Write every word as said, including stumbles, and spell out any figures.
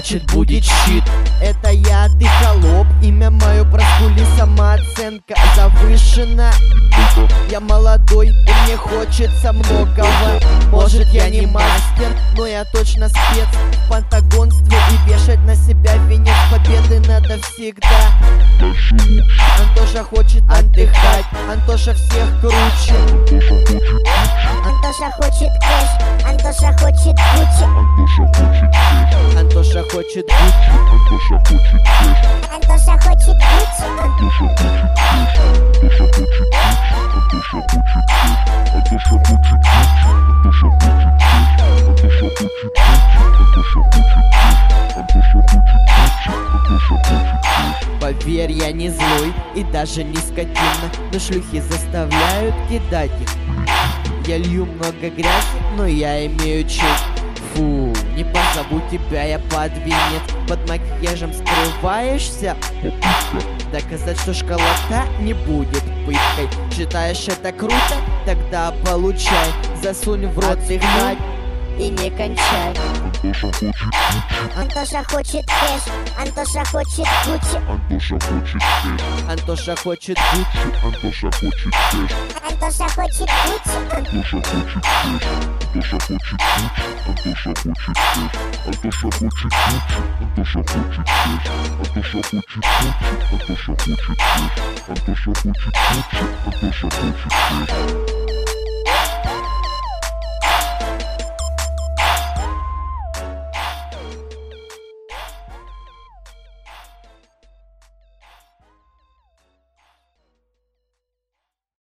значит будет щит. Это я, ты холоп, имя мое проскули, самооценка завышена. Я молодой, и мне хочется многого. Может я не мастер, но я точно спец в пантагонстве, и вешать на себя венец победы надо всегда. Антоша хочет отдыхать, Антоша всех круче. Антоша хочет кэш, Антоша хочет Гуччи. Антоша хочет Гуччи. Антоша хочет Гуччи. Поверь, я не злой и даже не скотина, но шлюхи заставляют кидать их. Я лью много грязи, но я имею честь. Фу, не позову тебя я под венец. Под макияжем скрываешься. Доказать, что школота не будет пыткой. Считаешь это круто? Тогда получай. Засунь в рот дыхать и не кончай. Антоша хочет кэш, Антоша хочет Гуччи. Антоша хочет Гуччи. Антоша хочет Гуччи. Антоша хочет